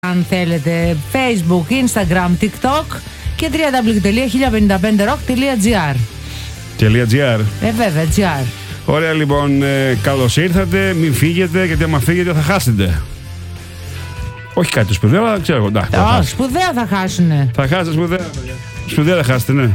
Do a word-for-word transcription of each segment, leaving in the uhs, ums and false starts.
αν θέλετε. Facebook, Instagram, TikTok και double-u double-u double-u τελεία χίλια πενήντα πέντε rock τελεία gr. .gr. Ε, βέβαια, gr. Ωραία, λοιπόν, ε, καλώς ήρθατε. Μην φύγετε, γιατί άμα φύγετε θα χάσετε. Όχι κάτι σπουδαίο, αλλά ξέρω εγώ. Oh, σπουδαία θα χάσουνε. Θα χάσετε σπουδαία. Σπουδαία θα χάσετε, ναι.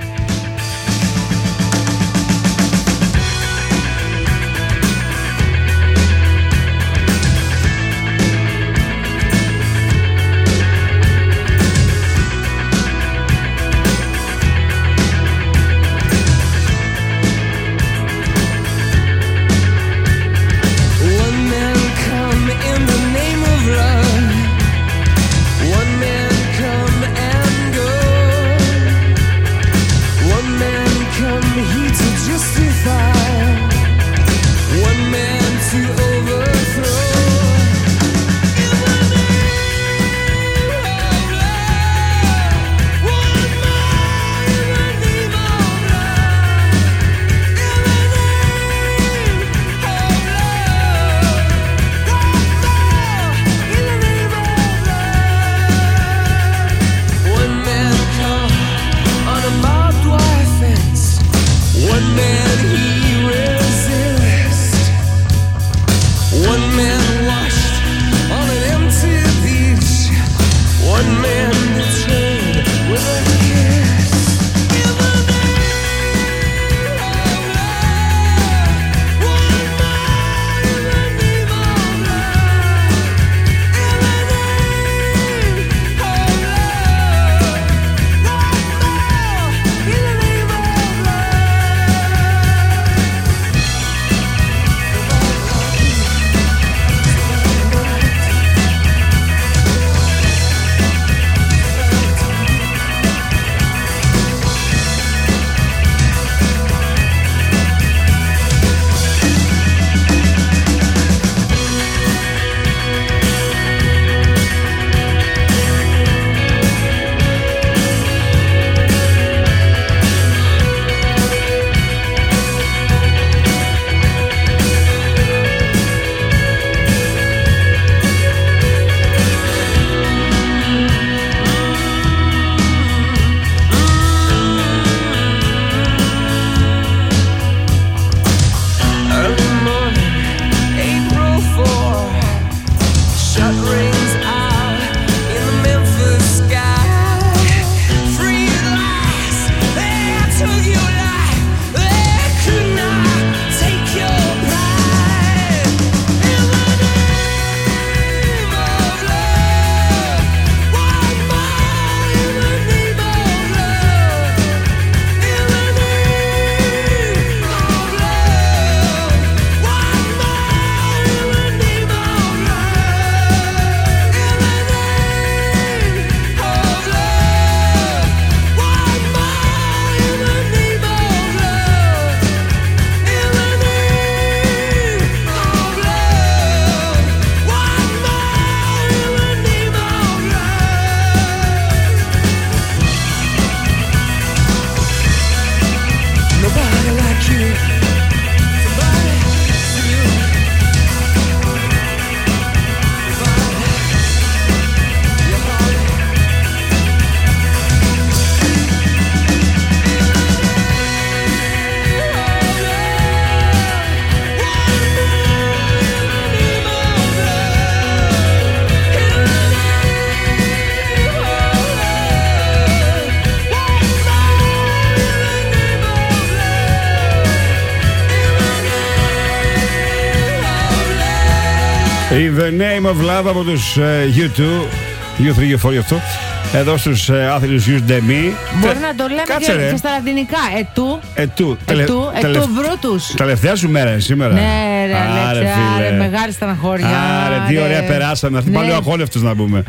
In the name of love από τους uh, γιου τού, γιου θρι, γιου φορ, αυτό. Εδώ στους uh, άθλητους γιους Ντεμί. Μπορεί να το λέμε Κάτσε, και, και στα λατινικά. Ετού. Ετού. Ετού. Ετού Βρούτους. Τελευταία σου μέρα σήμερα. Ναι, ρε, Αλέξια, ρε, μεγάλη στεναχώρια. Άρε, τι ωραία περάσαμε. Αυτή πάλι ο αχόλευτος να πούμε.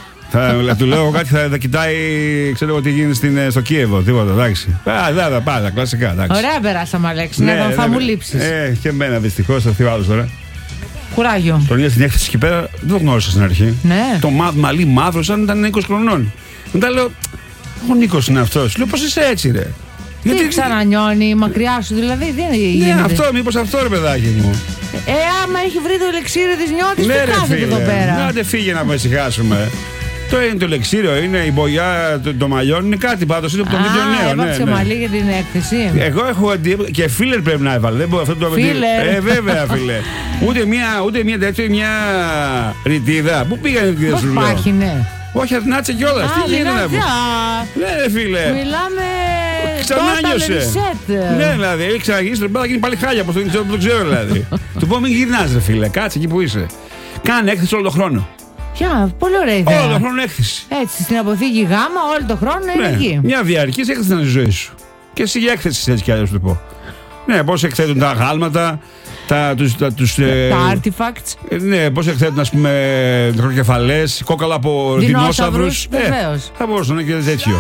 Θα του λέω κάτι, θα, θα κοιτάει, ξέρω εγώ τι γίνεται στην, στο Κίεβο, τίποτα, εντάξει. Πάντα, πάντα, κλασικά, εντάξει. Ωραία περάσαμε, Αλέξη, ναι, ναι, θα ναι, μου λείψεις. Ε, και εμένα δυστυχώς, αυτή ο άλλος τώρα. Κουράγιο. Τον είδα στην έκθεση εκεί πέρα, δεν το γνώρισα στην αρχή. Ναι. Το μα, μαλλί μαύρο, σαν ήταν είκοσι χρονών. Μετά λέω, ο Νίκος είναι αυτός. Λέω, πώς είσαι έτσι, ρε. Γιατί ξανανιώνει, μακριά σου δηλαδή, τι γίνεται. Ναι, αυτό, μήπως αυτό ρε παιδάκι μου. Ε, άμα έχει βρει το ελεξίριο της νιώτης, Ναι, τι κάθεται εδώ πέρα. Να τε φύγε να με ησυχάσουμε. Το είναι το ελεξίριο, είναι η μπογιά των το μαλλιών, είναι κάτι πάντως, είναι από τον ίδιο νέο. Έβαψε ναι, ναι. μαλλί για την έκθεση. Εγώ έχω εντύπωση. Και φίλερ πρέπει να έβαλε. Δεν μπορώ αυτό το Φίλερ. Ε, βέβαια, φίλε. Ούτε μια, ούτε μια τέτοια, μια ρητίδα. Πού πήγανε την ρητίδα σου, λέω. Υπάρχει, ναι. Όχι, αδυνάτσε κιόλα. Τι γίνεται να πω. Ναι, ρε φίλε. Μιλάμε. Ξανάνιωσε. Ναι, δηλαδή, έχει ξαναγυρίσει το μπάλα και είναι πάλι χάλια. Πώ το, το ξέρω, δηλαδή. Του πω μην γυρνά, ρε φίλε. Κάτσε εκεί που είσαι. Κάνε έκθεση όλο τον χρόνο. Ποια, πολύ ωραία ιδέα. Όλο τον χρόνο έκθεση. Έτσι, στην αποθήκη γάμα, όλο τον χρόνο είναι Ναι, εκεί. μια διαρκή έκθεση στην ζωή σου. Και εσύ για έκθεση έτσι κι αλλιώ του πω. Ναι, πώ εκθέτουν τα αγάλματα, τα, τους, τα, τους, τα ε, artifacts. Ε, ναι, πώ εκθέτουν, ας πούμε, νεκροκεφαλές, κόκαλα από δεινόσαυρους. Ε, θα μπορούσε να είναι και τέτοιο.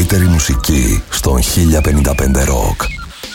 καλύτερη μουσική στον χίλια πενήντα πέντε Rock.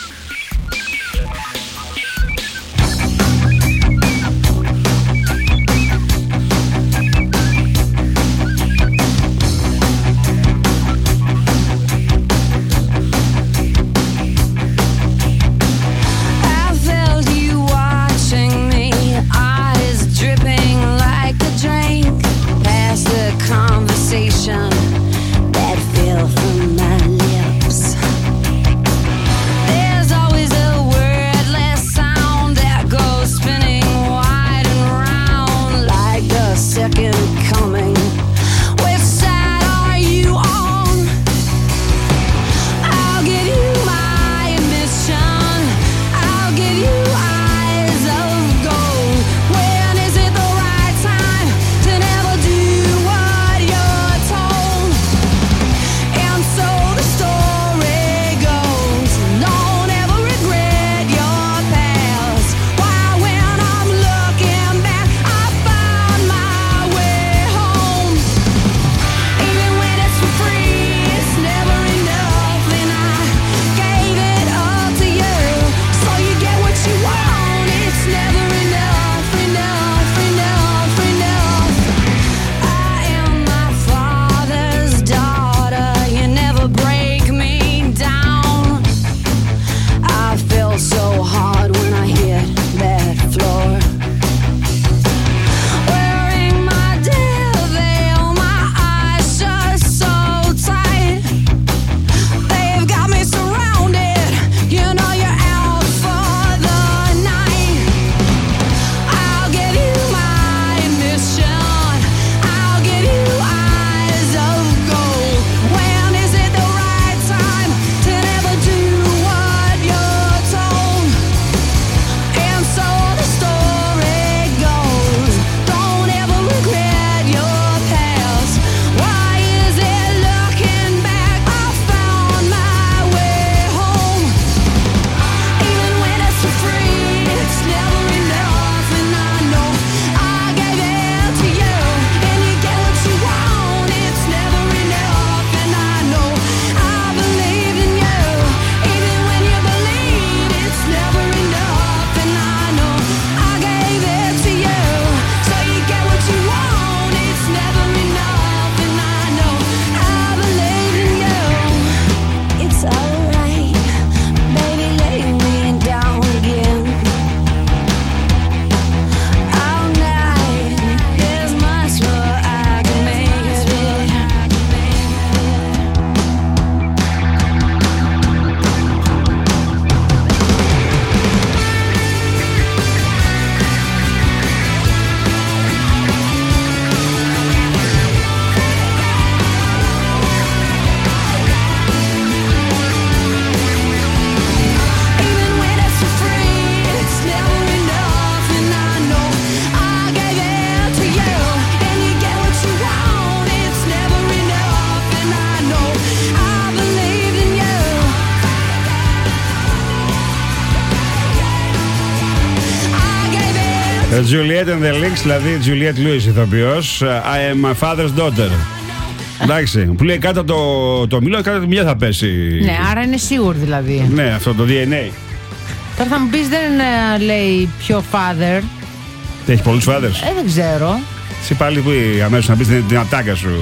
Juliet and the Links, δηλαδή Juliet Lewis ηθοποιός. I am my father's daughter. Εντάξει, που λέει κάτω το, το μήλο, κάτω τη μια θα πέσει. Ναι, άρα είναι σίγουρο δηλαδή. Ναι, αυτό το ντι εν έι. Τώρα θα μου πεις δεν uh, λέει πιο father. Έχει πολλούς fathers. Ε, δεν ξέρω. Εσύ πάλι που αμέσως να πεις την, την ατάκα σου.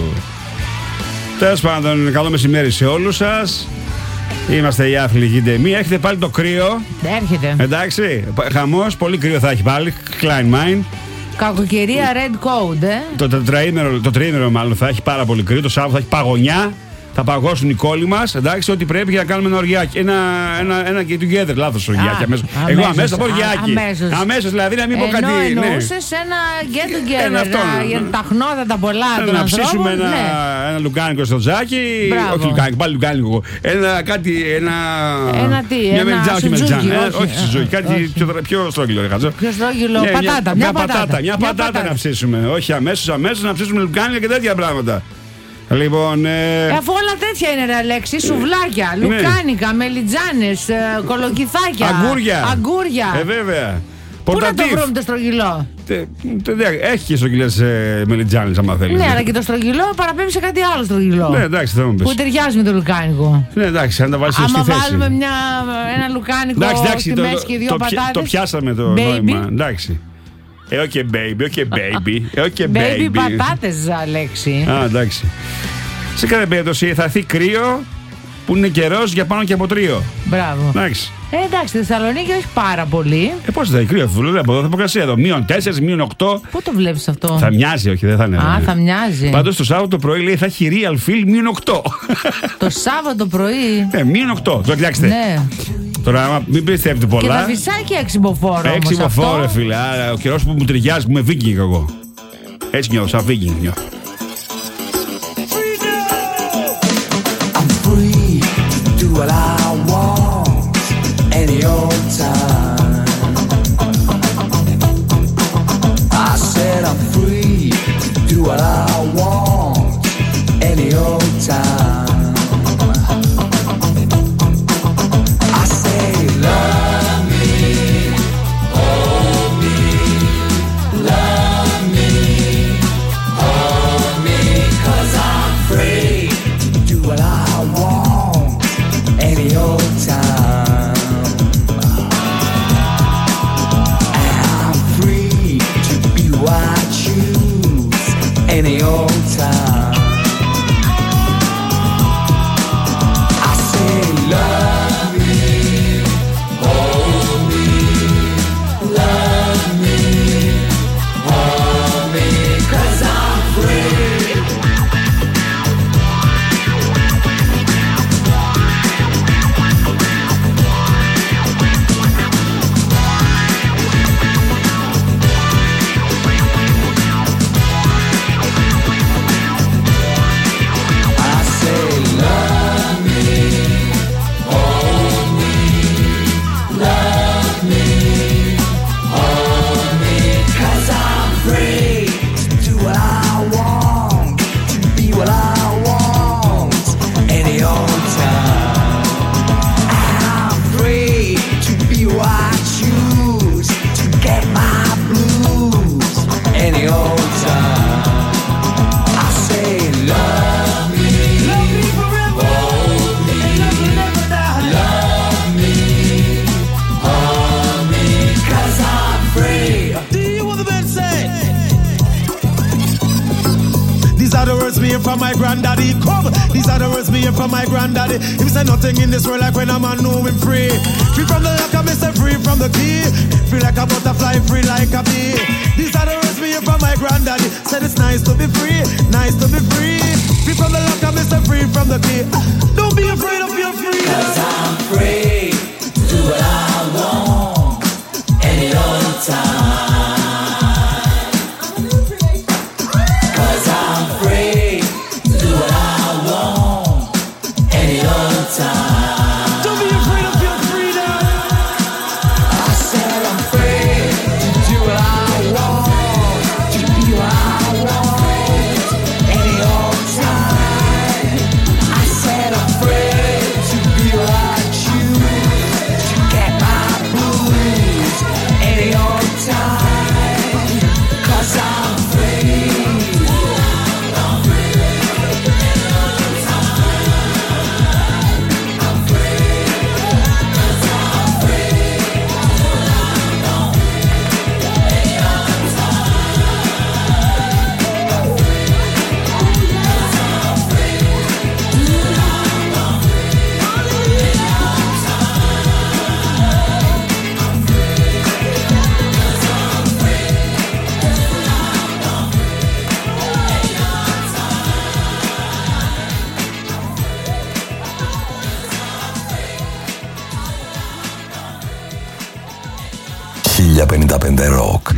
Τέλος πάντων, καλό μεσημέρι σε όλους σας. Είμαστε η Αθλητική Ντεμία. Έχετε πάλι το κρύο. Έρχεται. Εντάξει. Χαμός. Πολύ κρύο θα έχει πάλι. Klein Mine. Κακοκαιρία red code, ε. Το, το, τριήμερο, το τριήμερο μάλλον θα έχει πάρα πολύ κρύο. Το Σάββατο θα έχει παγωνιά. Θα παγώσουν οι κόλλοι μας. Εντάξει, ό,τι πρέπει για να κάνουμε ένα οργιάκι. Ένα, ένα, ένα get together. Λάθος οργιάκι. Αμέσως. Εγώ αμέσως θα πω οργιάκι. Αμέσως. αμέσως δηλαδή να μην πω κάτι. Ενώ εννοούσες ναι. ένα get together. Ένα αυτό, να, για τα χνότα πολλά των να ανθρώπων. ψήσουμε ένα, ναι. ένα λουκάνικο στο τζάκι. Μπράβο. Όχι λουκάνικο, πάλι λουκάνικο. Ένα κάτι. Ένα, ένα τι. Μια μελιτζά, όχι μελιτζά. Όχι σουζούκι. Κάτι πιο στρόγγυλο. Πιο στρόγγυλο. Πατάτα. Μια πατάτα. Μια πατάτα να ψήσουμε. Όχι αμέσως, αμέσως να ψήσουμε λουκάνικα και τέτοια πράγματα. Λοιπόν, ε... αφού όλα τέτοια είναι, ρε Αλέξη, σουβλάκια, ναι. λουκάνικα, μελιτζάνες, κολοκυθάκια, αγκούρια. αγκούρια. Ε, βέβαια. Πού να το βρούμε το στρογγυλό? Έχει και στρογγυλές μελιτζάνες, άμα θέλει. Ναι, αλλά και το στρογγυλό παραπέμπει σε κάτι άλλο στρογγυλό. Ναι, εντάξει, θα μου πεις. Που ταιριάζει με το λουκάνικο. Ναι, εντάξει, αν τα βάλεις στη θέση. Άμα βάλουμε μια, ένα λουκάνικο στη μέση και δύο πατάτες. Το πιάσαμε το νόημα. Εντάξει. Ε, όχι baby, όχι baby. Ε, όχι baby. Baby πατάτες, λέξη. Α, εντάξει. Σε κάθε περίπτωση θα έρθει κρύο που είναι καιρός για πάνω και από τρίο. Μπράβο. Εντάξει. Ε, εντάξει, στη Θεσσαλονίκη όχι πάρα πολύ. Ε, πώς θα είναι κρύο, θα βλέπω εδώ θερμοκρασία εδώ. μείον τέσσερα, μείον οκτώ. Πού το βλέπεις αυτό? Θα μοιάζει, όχι, δεν θα είναι. Α, θα μοιάζει. Πάντως το Σάββατο πρωί λέει θα έχει real feel μείον οκτώ. Το Σάββατο πρωί. Ναι, μείον οκτώ. Το κοιτάξτε. Ναι. Τώρα μην πιστεύετε πολλά. Και θα φυσάει και έξι μποφόρ. Έξι μποφόρ, φίλε. Άρα ο καιρός που μου ταιριάζει, που είμαι βίκινγκ εγώ. Έτσι νιώθω, σαν βίκινγκ νιώθω. What I want any old time. I said I'm free to do what I want any old time. I say love me, hold me, love me, hold me, 'cause I'm free to do what I want any old time. I'm free to be who I choose any old time. I say love me, hold me, love me, hold me, 'cause I'm free. From my granddaddy, come. These are the words me hear from my granddaddy. He say nothing in this world like when a man know him free. Free from the lock, I miss free from the key. Free like a butterfly, free like a bee. These are the words me hear from my granddaddy. Said it's nice to be free, nice to be free. Free from the lock, I miss free from the key. Don't be afraid of your freedom. 'Cause I'm free to do what I want any old time. 'Cause I'm free. Don't be afraid of your freedom. I said I'm free to do what I want, to be what I want, any old time. I said I'm free to be what I choose, to get my blues, any old time. 'Cause I'm free. χίλια πενήντα πέντε Rock.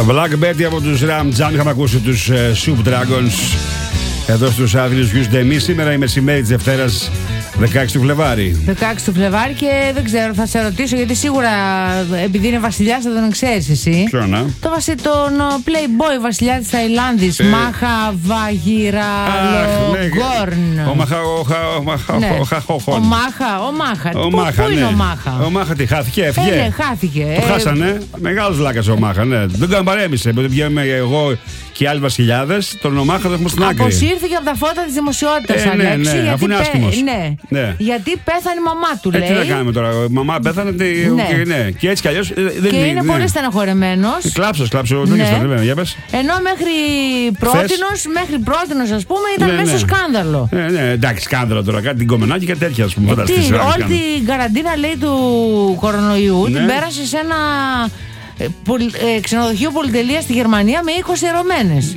Black Betty από τους Ram Jam. Είχαμε ακούσει τους uh, Soup Dragons εδώ στους Άδειλους Γιους Ντεμή. Σήμερα η μεσημέρι της Δευτέρας δεκαέξι του Φλεβάρι. δεκαέξι του Φλεβάρι και δεν ξέρω, θα σε ρωτήσω γιατί σίγουρα επειδή είναι βασιλιάς θα τον ξέρεις εσύ. Ποιο να? Το βασι, τον Playboy βασιλιά της Ταϊλάνδης. Ε... Μάχα Βαγιραλογκόρν. Ο Μάχα, ο Μάχα, ναι. ο Χαχοχόν. Ο Μάχα, ο Μάχα. Ο Μάχα, πού ναι. είναι ο Μάχα? Ο Μάχα τι, χάθηκε, έφυγε. Ε, ναι, χάθηκε. Το ε... χάσανε. Μεγάλος λάκας ο Μάχα, ναι. Δεν τον παρέμισε. Επειδή βγαίνουμε εγώ και οι άλλοι βασιλιάδες, τον ο Μάχα τον έχουμε στην άκρη. Αποσύρθηκε από τα φώτα της δημοσιότητας, ε, ναι, Αλέξη. ναι, γιατί αφού είναι πέ... άσχημος. ναι. Ναι. Γιατί πέθανε η μαμά του, ε, λέει. Τι να κάνουμε τώρα, η μαμά πέθανε τι... ναι. Και, ναι. Και έτσι κι αλλιώς δεν και είναι. είναι ναι. πολύ στεναχωρεμένος. Κλάψος, κλάψος, δεν ναι. ήξερα, για πες. Ενώ μέχρι πρότινος, μέχρι πρότινος ας πούμε ήταν ναι, μέσα ναι. στο σκάνδαλο. Ναι, ναι, εντάξει, σκάνδαλο τώρα, κάτι την κομμενάκι και τέτοια ας πούμε. Τι, όλη την καραντίνα λέει του κορονοϊού ναι. την πέρασε σε ένα ε, ξενοδοχείο πολυτελείας στη Γερμανία με είκοσι ερωμένες.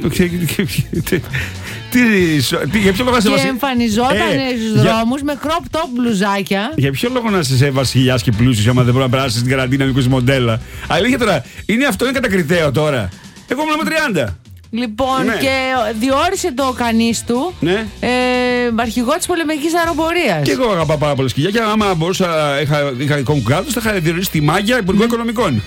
Τι, τι, για ποιο λόγο να σε βασιλιάς. Και εμφανιζόταν ε, στους για... δρόμους με crop top μπλουζάκια. Για ποιο λόγο να είσαι βασιλιάς και πλούσιος άμα δεν μπορεί να περάσεις την καραντίνα με είκοσι μοντέλα? Αλήθεια τώρα, είναι αυτό είναι κατακριτέο τώρα. Εγώ ήμουν με τριάντα. Λοιπόν, ναι. και διόρισε το κανείς του ναι. ε, αρχηγό της πολεμικής αεροπορίας. Και εγώ αγαπάω πάρα πολύ σκυλιά και άμα μπορούσα, είχα, είχα εικόν κράτος, θα είχα διορίσει τη Μάγια Υπουργό Οικονομικών.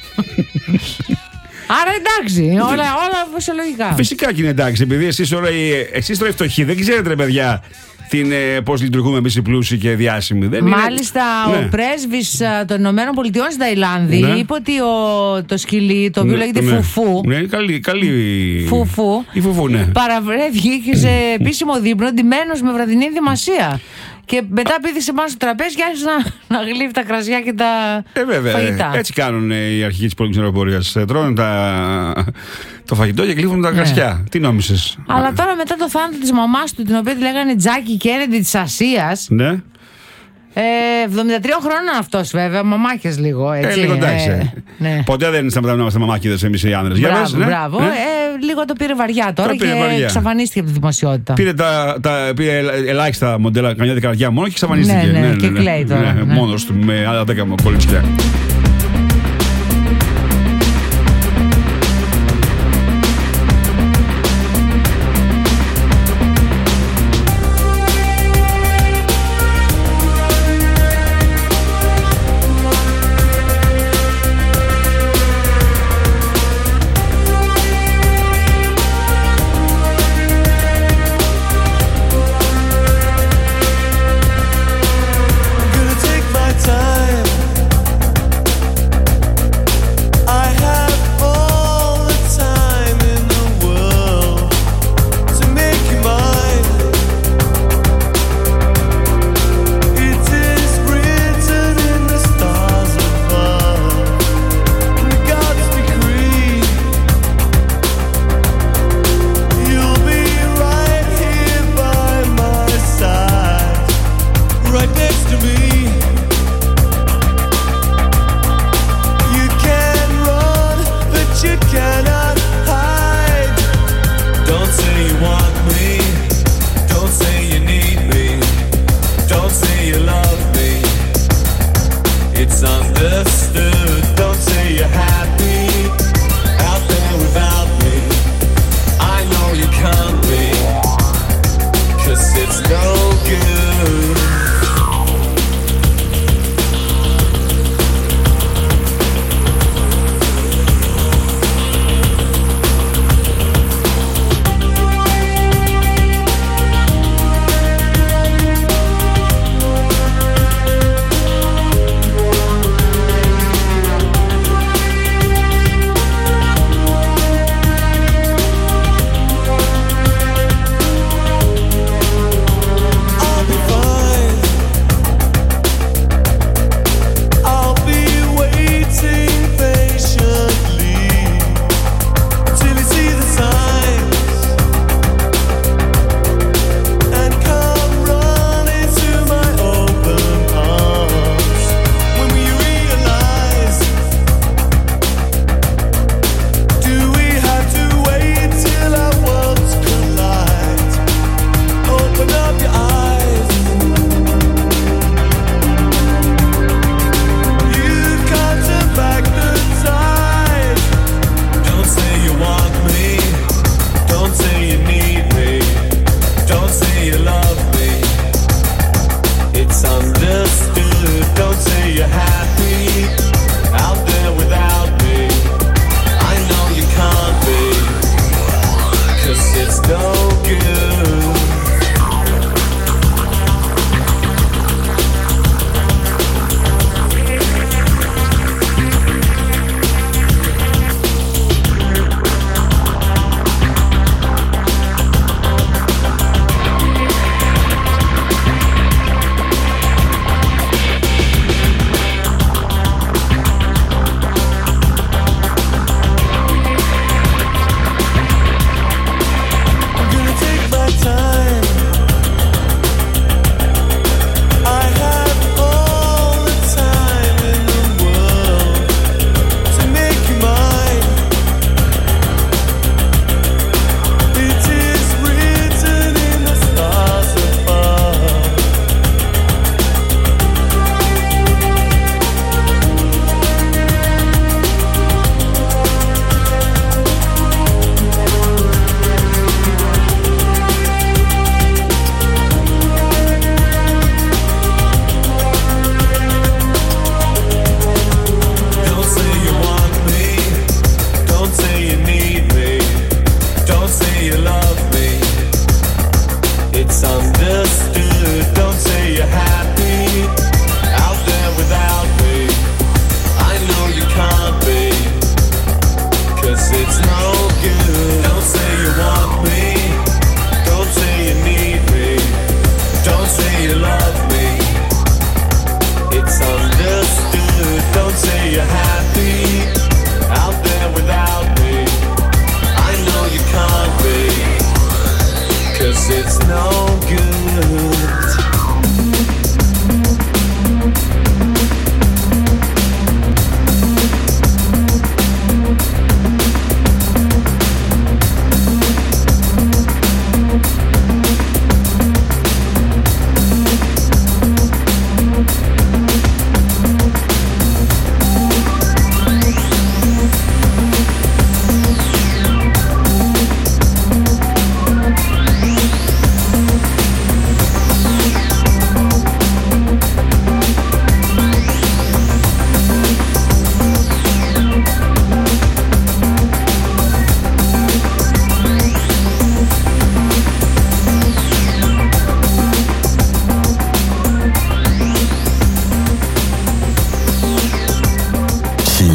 Άρα εντάξει, όλα, όλα φυσιολογικά. Φυσικά και είναι εντάξει, επειδή εσείς τώρα, εσείς τώρα οι φτωχοί δεν ξέρετε ρε παιδιά την, ε, πώς λειτουργούμε εμείς οι πλούσιοι και διάσημοι. Δεν Μάλιστα είναι... ο ναι. πρέσβης των Ηνωμένων Πολιτειών στην Ταϊλάνδη ναι. είπε ότι ο, το σκυλί, το οποίο ναι, λέγεται ναι. Φουφού. Ναι, καλή, καλή... Φουφού. Η Φουφού, ναι. Παραβρέθηκε σε επίσημο δείπνο, ντυμένος με βραδινή ενδυμασία. Και μετά πήδησε πάνω στο τραπέζι και άρχισε να, να γλύφει τα κρασιά και τα ε, βέβαια, φαγητά. Έτσι κάνουν οι αρχηγοί της πολεμικής αεροπορίας. Τρώνε τα... το φαγητό και γλύφουν τα κρασιά. Ναι. Τι νόμισες? Αλλά τώρα μετά το θάνατο της μαμάς του, την οποία τη λέγανε Τζάκι Κέννεντι της Ασίας. Ναι. Ε, εβδομήντα τρία χρόνων αυτός βέβαια, μαμάκες λίγο έτσι. Ε, λίγο εντάξει. Ε, ναι. Ποτέ δεν σταματάμε να είμαστε μαμάκηδες εμείς οι άνδρες. Μπράβο, βες, ναι. μπράβο. Ναι. Ε, λίγο το πήρε βαριά τώρα πήρε και βαριά. εξαφανίστηκε από τη δημοσιότητα. Πήρε, τα, τα, πήρε ελάχιστα μοντέλα, καμιά δεκαετία μόνο και εξαφανίστηκε. Ναι, ναι, ναι, και ναι, κλαίει ναι, τώρα. ναι, Ναι. Μόνος του με άλλα δέκα κολλήτσια.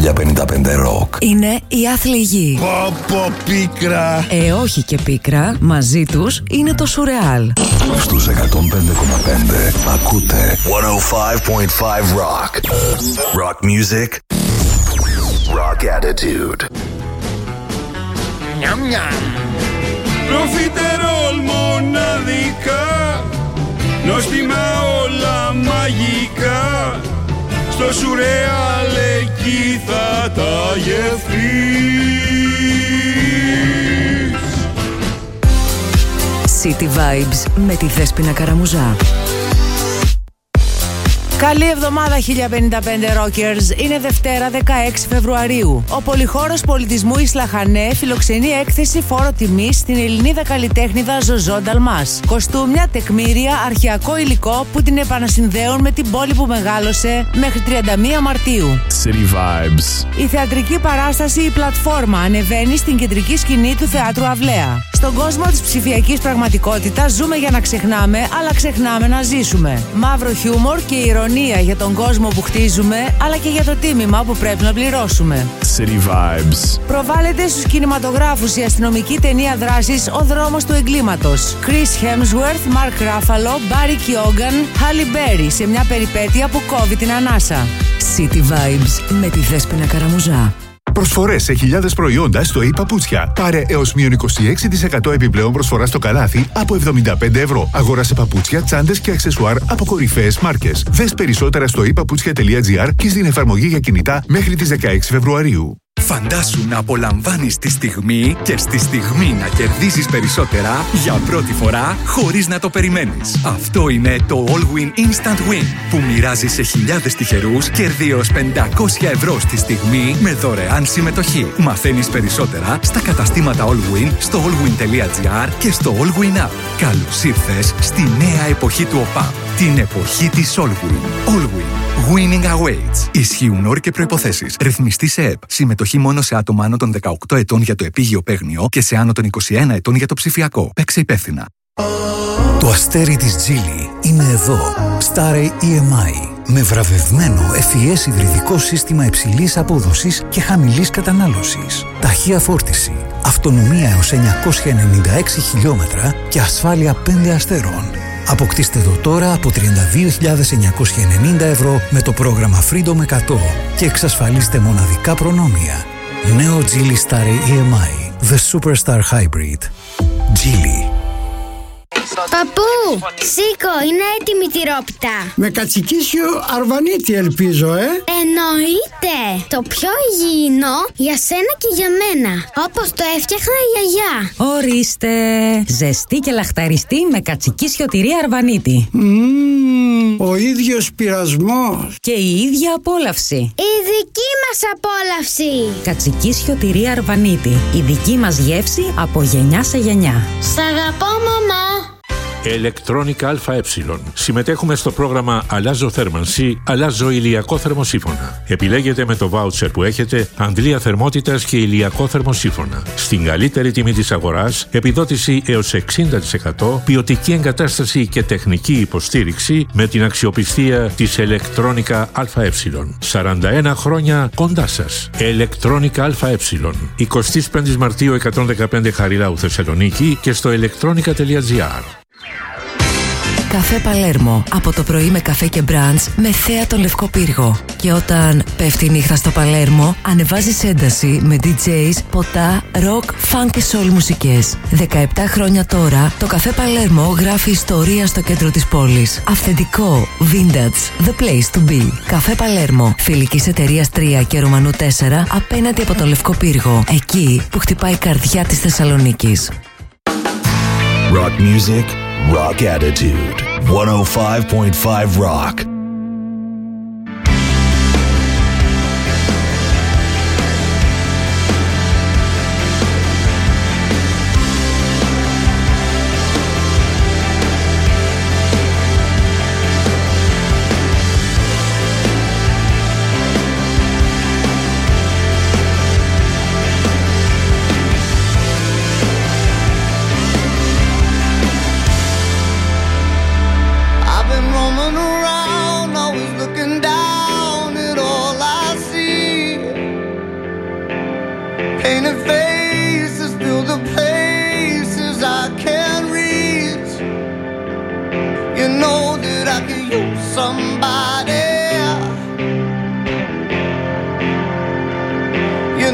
χίλια πενήντα πέντε Rock. Είναι η άθλη γη. Πω πω πίκρα. Ε, όχι και πίκρα. Μαζί τους είναι το σουρεάλ. Στους εκατόν πέντε κόμμα πέντε ακούτε εκατόν πέντε κόμμα πέντε Rock. Rock music. Rock attitude. Νιαμ νιαμ. Προφιτερόλ μοναδικά, νόστιμα όλα μαγικά, στο σουρεάλ εκεί θα τα γευτείς. City Vibes με τη Δέσποινα Καραμουζά. Καλή εβδομάδα χίλια πενήντα πέντε Rockers. Είναι Δευτέρα δεκαέξι Φεβρουαρίου. Ο Πολυχώρος Πολιτισμού Ισλαχανέ φιλοξενεί έκθεση φόρο τιμής στην Ελληνίδα καλλιτέχνηδα Ζωζό Νταλμάς. Κοστούμια, τεκμήρια, αρχαιακό υλικό που την επανασυνδέουν με την πόλη που μεγάλωσε μέχρι τριάντα μία Μαρτίου. City Vibes. Η θεατρική παράσταση «Η Πλατφόρμα» ανεβαίνει στην κεντρική σκηνή του Θεάτρου Αυλαία. Στον κόσμο της ψηφιακής πραγματικότητας ζούμε για να ξεχνάμε, αλλά ξεχνάμε να ζήσουμε. Μαύρο χιούμορ και ηρωνία για τον κόσμο που χτίζουμε, αλλά και για το τίμημα που πρέπει να πληρώσουμε. City Vibes. Προβάλλεται στους κινηματογράφους η αστυνομική ταινία δράσης «Ο δρόμος του εγκλήματος». Chris Hemsworth, Mark Ruffalo, Barry Keoghan, Halle Berry σε μια περιπέτεια που κόβει την ανάσα. City Vibes με τη Δέσποινα Καραμουζά. Προσφορές σε χιλιάδες προϊόντα στο e-Παπούτσια. Πάρε έως μείον είκοσι έξι τοις εκατό επιπλέον προσφορά στο καλάθι από εβδομήντα πέντε ευρώ. Αγόρασε παπούτσια, τσάντες και αξεσουάρ από κορυφαίες μάρκες. Δες περισσότερα στο e-παπούτσια.gr και στην εφαρμογή για κινητά μέχρι τις δεκαέξι Φεβρουαρίου. Φαντάσου να απολαμβάνεις τη στιγμή και στη στιγμή να κερδίζεις περισσότερα για πρώτη φορά χωρίς να το περιμένεις. Αυτό είναι το Allwyn Instant Win που μοιράζει σε χιλιάδες τυχερούς κέρδη έως πεντακόσια ευρώ στη στιγμή με δωρεάν συμμετοχή. Μαθαίνεις περισσότερα στα καταστήματα Allwyn, στο allwyn.gr και στο Allwyn App. Καλώς ήρθες στη νέα εποχή του ΟΠΑΠ, την εποχή της Allwyn. Allwyn. Winning awaits. Ισχύουν όροι και προϋποθέσεις. Ρυθμιστή σε ΕΠ. Συμμετοχή μόνο σε άτομα άνω των δεκαοκτώ ετών για το επίγειο παίγνιο και σε άνω των είκοσι ένα ετών για το ψηφιακό. Παίξε υπεύθυνα. Το αστέρι της Geely είναι εδώ. Starry ι εμ άι. Με βραβευμένο εφ ι ες υβριδικό σύστημα υψηλής απόδοσης και χαμηλής κατανάλωσης. Ταχεία φόρτιση. Αυτονομία έως εννιακόσια ενενήντα έξι χιλιόμετρα και ασφάλεια πέντε αστέρων. Αποκτήστε το τώρα από τριάντα δύο χιλιάδες εννιακόσια ενενήντα ευρώ με το πρόγραμμα Freedom εκατό και εξασφαλίστε μοναδικά προνόμια. Νέο Geely Starry ι εμ άι. The Superstar Hybrid. Geely. Παππού, σήκω, είναι έτοιμη τη τυρόπιτα. Με κατσικίσιο αρβανίτη ελπίζω, ε. Εννοείται. Το πιο υγιεινό για σένα και για μένα. Όπως το έφτιαχνα η γιαγιά. Ορίστε. Ζεστή και λαχταριστή με κατσικίσιο τυρί αρβανίτη. Mm, ο ίδιος πειρασμός. Και η ίδια απόλαυση. Η δική μας απόλαυση. Κατσικίσιο τυρί αρβανίτη. Η δική μας γεύση από γενιά σε γενιά. Σ' αγαπώ, μαμά. Electronica ΑΕ. Συμμετέχουμε στο πρόγραμμα Αλλάζω θέρμανση, αλλάζω ηλιακό θερμοσύφωνα. Επιλέγετε με το βάουτσερ που έχετε αντλία θερμότητας και ηλιακό θερμοσύφωνα. Στην καλύτερη τιμή της αγοράς, επιδότηση έως εξήντα τοις εκατό, ποιοτική εγκατάσταση και τεχνική υποστήριξη με την αξιοπιστία της Electronica ΑΕ. σαράντα ένα χρόνια κοντά σας. Electronica ΑΕ. εικοστή πέμπτη Μαρτίου εκατόν δεκαπέντε Χαριλάου Θεσσαλονίκη και στο electronica.gr. Καφέ Παλέρμο. Από το πρωί με καφέ και μπραντς με θέα τον Λευκό Πύργο. Και όταν πέφτει η νύχτα στο Παλέρμο, ανεβάζεις ένταση με ντι τζέις, ποτά, ροκ, φανκ και σολ μουσικές. δεκαεπτά χρόνια τώρα, το Καφέ Παλέρμο γράφει ιστορία στο κέντρο της πόλης. Αυθεντικό, vintage, the place to be. Καφέ Παλέρμο. Φιλικής εταιρείας τρία και Ρουμανού τέσσερα απέναντι από τον Λευκό Πύργο. Εκεί που χτυπάει η καρδιά της Θεσσαλονίκης. Rock music, rock attitude. εκατόν πέντε κόμμα πέντε Rock. Roaming around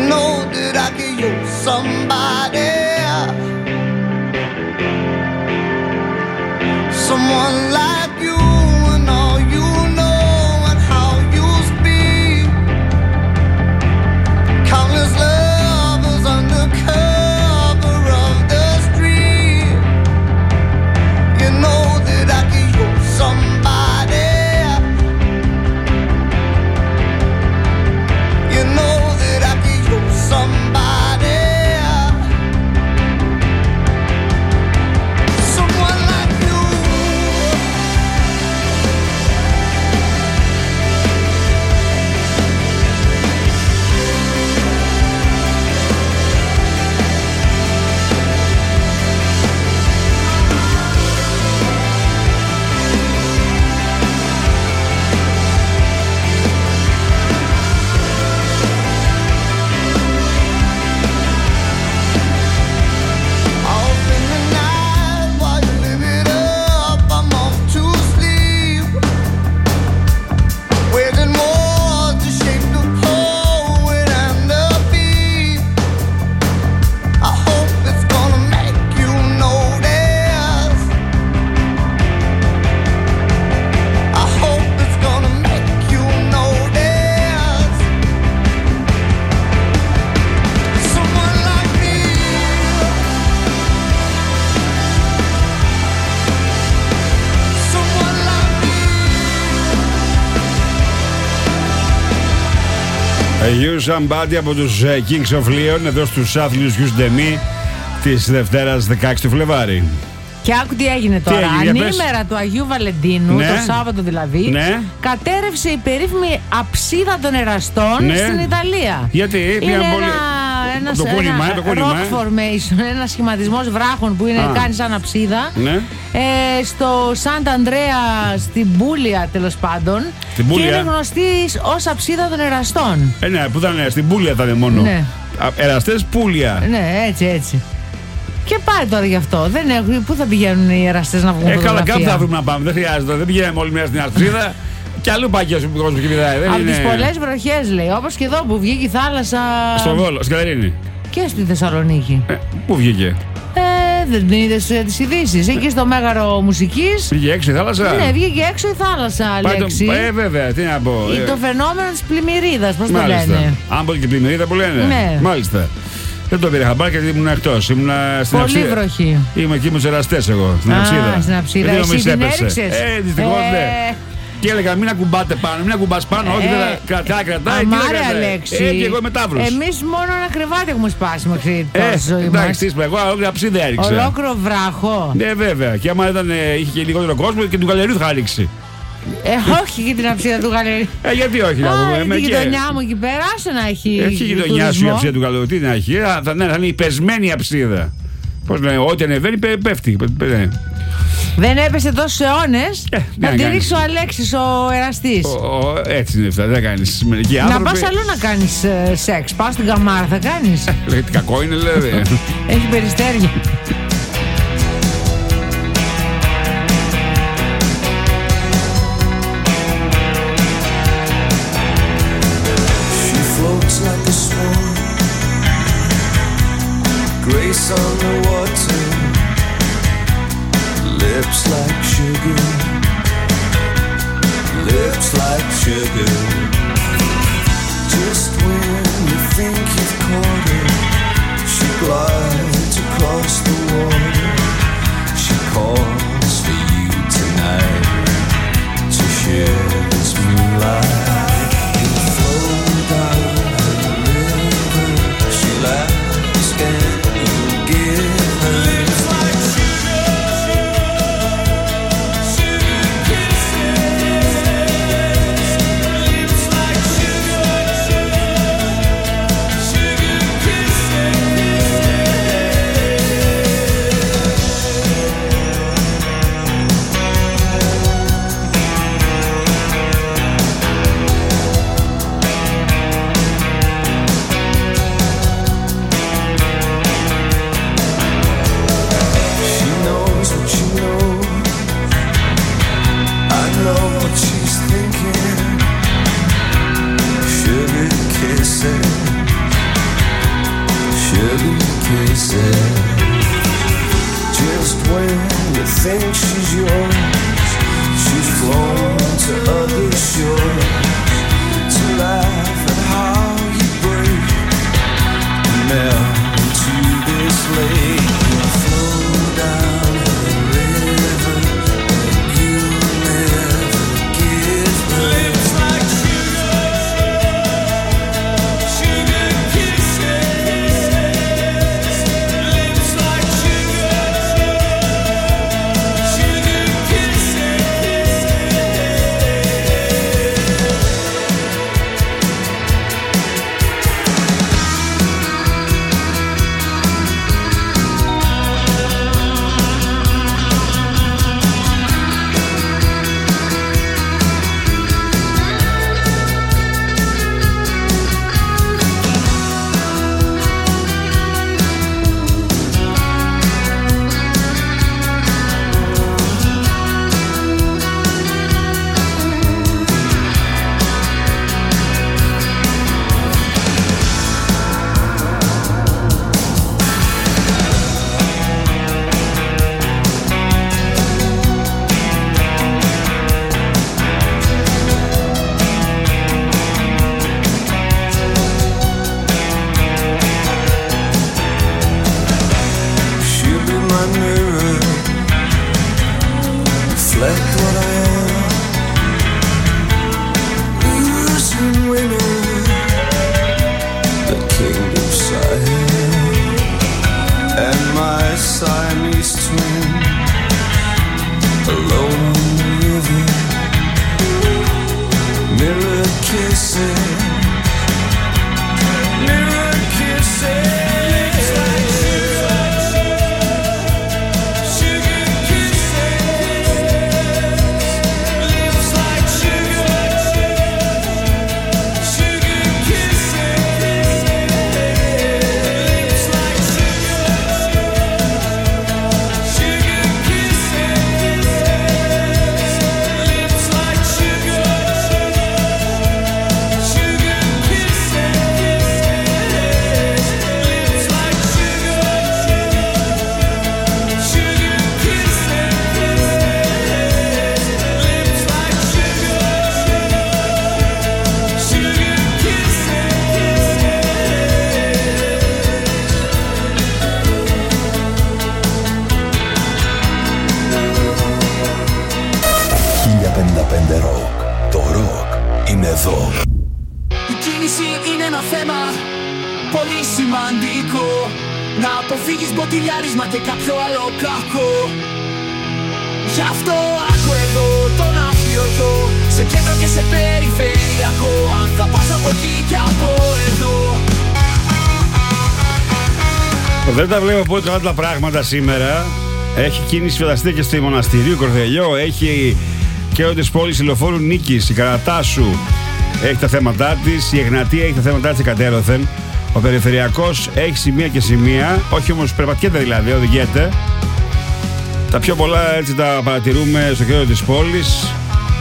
know that I could use somebody, someone like you and all you know and how you speak. Countless lovers under cover of the street. You know that I could use somebody. You know that I could use somebody. Someone like you. Off in the night while you live it up, I'm off to sleep, waging war to shape the poet and the beat. I hope it's gonna make you notice. I hope it's gonna make you notice. Someone like me. Someone like me. You Somebody από τους ε, Kings of Leon εδώ στους άθλιους γιους Ντεμί της Δευτέρας δεκαέξι του Φλεβάρι. Και άκου τι έγινε τώρα. έγινε, για πες. Ανήμερα του Αγίου Βαλεντίνου, Ναι. το Σάββατο δηλαδή, Ναι. κατέρευσε η περίφημη αψίδα των εραστών Ναι. στην Ιταλία. Γιατί Είναι πήγαν πολύ. ένα, ένας, Το κούνημα, ένα το κούνημα, rock ε. formation, ένα σχηματισμός βράχων που είναι, Α. κάνει σαν αψίδα. Ναι. Ε, στο Σάντα Αντρέα, στην Πούλια τέλος πάντων. Στην Και Πούλια. είναι γνωστή ως αψίδα των εραστών. Ε, ναι, που ήταν ε, στην Πούλια ήταν μόνο. Ναι. Α, εραστές Πούλια. Ναι, έτσι, έτσι. Και πάει τώρα γι' αυτό. Δεν έχουν, πού θα πηγαίνουν οι εραστές να βγουν Ε, καλά, φωτογραφία. κάπου θα βρούμε να πάμε. Δεν χρειάζεται. Δεν πηγαίνουμε όλη μέρα στην Αρξίδα. Κι αλλού πάει και ο κόσμο και πηδάει. Δεν Από είναι... τις πολλές βροχές λέει, όπως και εδώ που βγήκε η θάλασσα. Στο Βόλο, στην Κατερίνη. Και στη Θεσσαλονίκη. Ε, πού βγήκε. Ε, δεν είδες ε, τις ειδήσεις. Εκεί στο Μέγαρο Μουσικής. Βγήκε έξω η θάλασσα. Ναι, βγήκε έξω η θάλασσα, Πάει το- Αλέξη. Ε, βέβαια, τι να πω. Ή ε, το φαινόμενο της πλημμυρίδας, πώς το Μάλιστα. λένε. Αν πω και πλημμυρίδα που λένε. Ναι. Μάλιστα. Δεν το πήρα χαμπάρι γιατί ήμουν εκτός. Ήμουν στην Πολύ Αψίδα. βροχή. Ήμουν εκεί με τους εραστές εγώ. Στην Α, Αψίδα. στην Αψίδα. Λίγο Εσύ μη την έπεσε. έριξες? Ε, δυστυχώς Ε. ναι. Και έλεγα μην ακουμπάτε πάνω, μην ακουμπάς πάνω. Όχι, Ε. δεν θα κρατάει, κρατάει. τι Αμάρε, δεν κρατάει. Αλέξη. Ε, και εγώ είμαι ταύρος. Εμείς μόνο ένα κρεβάτι έχουμε σπάσει μέχρι τώρα Ε, στη ζωή εντάξει, μας. τι είπα, εγώ όλη αψίδα έριξα. Ολόκληρο βράχο. Ναι, βέβαια. Και άμα ήταν, ε, είχε και λιγότερο κόσμο και του γαλεριού θα ρίξει. Ε, όχι και την αψίδα του γαλερί. Ε, γιατί όχι, να Α, πούμε. η με και- γειτονιά μου εκεί πέρα, άσε να έχει. Έχει γειτονιά σου η τουρισμό. αψίδα του γαλεριού. Τι να έχει, ε, θα, ναι, θα είναι η πεσμένη αψίδα. Πώς λένε, ό,τι ανεβαίνει πέ- πέφτει. Πέ- ναι. Δεν έπεσε τόσους αιώνες. τι να να τη κάνεις. ρίξει ο Αλέξης ο εραστής. Ο- ο- έτσι είναι αυτά, δεν κάνει. Μερικοί Να άνθρωποι. πας αλλού να κάνεις ε, σεξ. Πας στην καμάρα, θα κάνεις. Λέει, τι κακό είναι, δηλαδή. Έχει περιστέρια. She floats like a swan, grace on the water, lips like sugar, lips like sugar. Just when you think you've caught her, she glides across the water. She calls for you tonight to share this moonlight. little kisses. Just when you think she's yours, she's flown to other shores to laugh at how you break and melt into this lake and flow down the river. You'll never get the lips like sugar, sugar kisses. Lips like sugar, sugar kisses. She'll be my mirror, reflect what I am. Losing winner, the king of Siam, and my Siamese twin, alone on the river. Mirror kissing, mirror kissing. χίλια πενήντα πέντε Rock. Το rock είναι εδώ. Η κίνηση είναι ένα θέμα πολύ σημαντικό. Να αποφύγεις μποτιλιάρισμα και κάποιο άλλο κακό. Γι' αυτό άκου εδώ τον αφιωτό, σε κέντρο και σε περιφερειακό. Αν θα πας από εκεί και από εδώ. Δεν τα βλέπω πολύ καλά τα πράγματα σήμερα. Έχει κίνηση, φανταστείτε, και στη Μοναστηρίου Κορδελιό. Έχει και ό,τι πόλεις ηλοφόρου Νίκης, η Καρατάσου έχει τα θέματα της, η Εγνατία έχει τα θέματα της εκατέρωθεν. Ο Περιφερειακός έχει σημεία και σημεία, όχι όμως περπατιέται δηλαδή, οδηγείται. Τα πιο πολλά έτσι τα παρατηρούμε στο κέντρο της πόλης,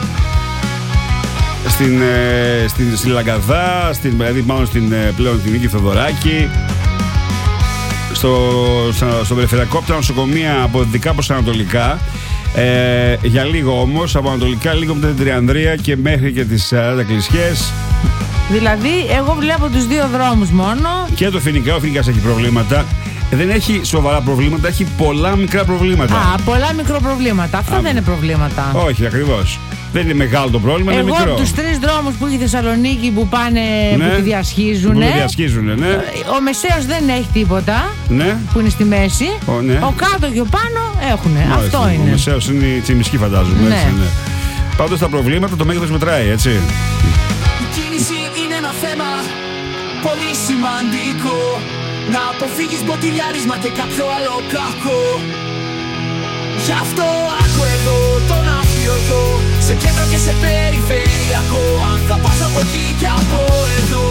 στην, ε, στην, στην Λαγκαδά, στην, δηλαδή μάλλον στην, πλέον την Νίκη Θοδωράκη. Στο, στο, στο Περιφερειακό, από τα νοσοκομεία από δυτικά προς ανατολικά. Ε, για λίγο όμως, από ανατολικά λίγο μετά την Τριανδρία και μέχρι και τις σαράντα κλεισιές. Δηλαδή, εγώ βλέπω τους δύο δρόμους μόνο. Και το Φοινικά, ο Φοινικάς έχει προβλήματα. Δεν έχει σοβαρά προβλήματα, έχει πολλά μικρά προβλήματα. Α, πολλά μικροπροβλήματα. Αυτά Α, δεν είναι προβλήματα. Όχι, ακριβώς. Δεν είναι μεγάλο το πρόβλημα, εγώ είναι μικρό. Εγώ από τους τρεις δρόμους που έχει η Θεσσαλονίκη που πάνε, ναι, που τη διασχίζουν. Που τη διασχίζουν, ναι. Ο Μεσαίος δεν έχει τίποτα. Ναι. Που είναι στη μέση. Ο, ναι. Ο κάτω και ο πάνω έχουν. Αυτό ο, είναι. Ο Μεσαίος είναι η Τσιμισκή, φαντάζομαι. Ναι. Έτσι, ναι. Πάντως τα προβλήματα, το μέγεθος μετράει, έτσι. Η κίνηση είναι ένα θέμα πολύ σημαντικό. Να αποφύγεις μποτιλιάρισμα και κάποιο άλλο κακό. Γι' αυτό άκου εδώ τον αφιωτό, σε κέντρο και σε περιφερειακό. Αν θα πας από εκεί και από εδώ.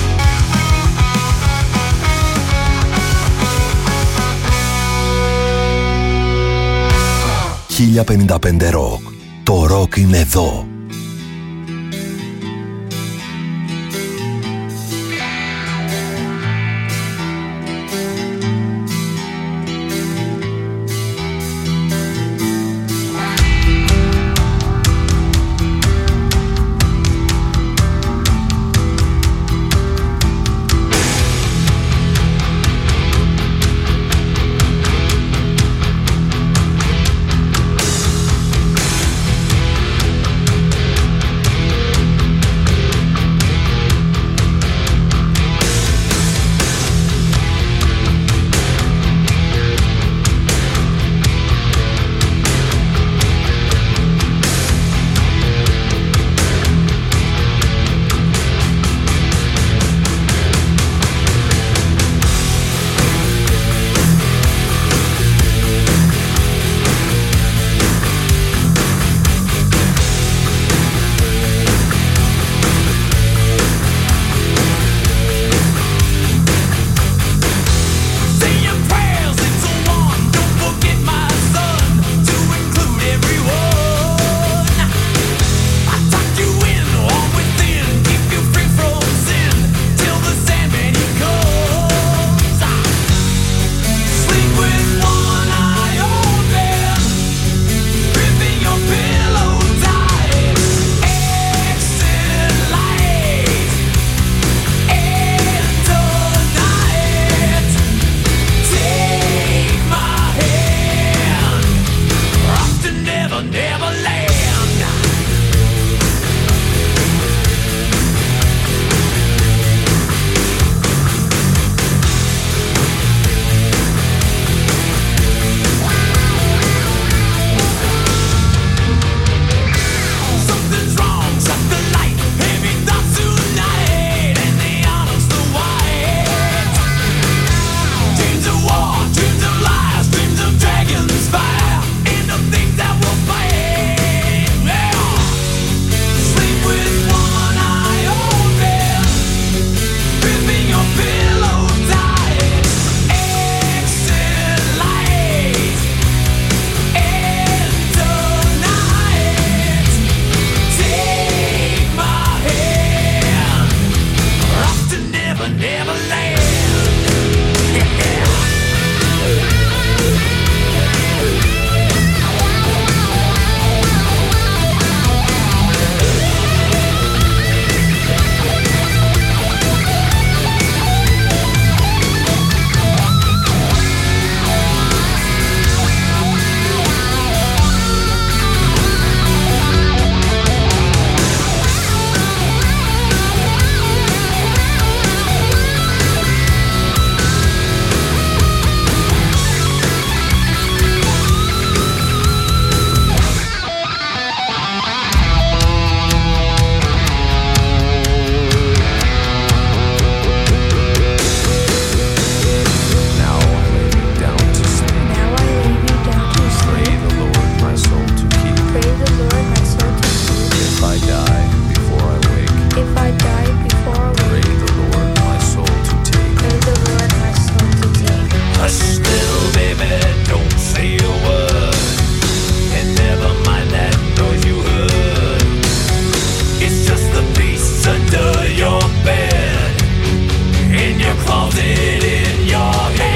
χίλια πενήντα πέντε Rock. Το rock είναι εδώ. just the beasts under your bed, in your closet, in your head.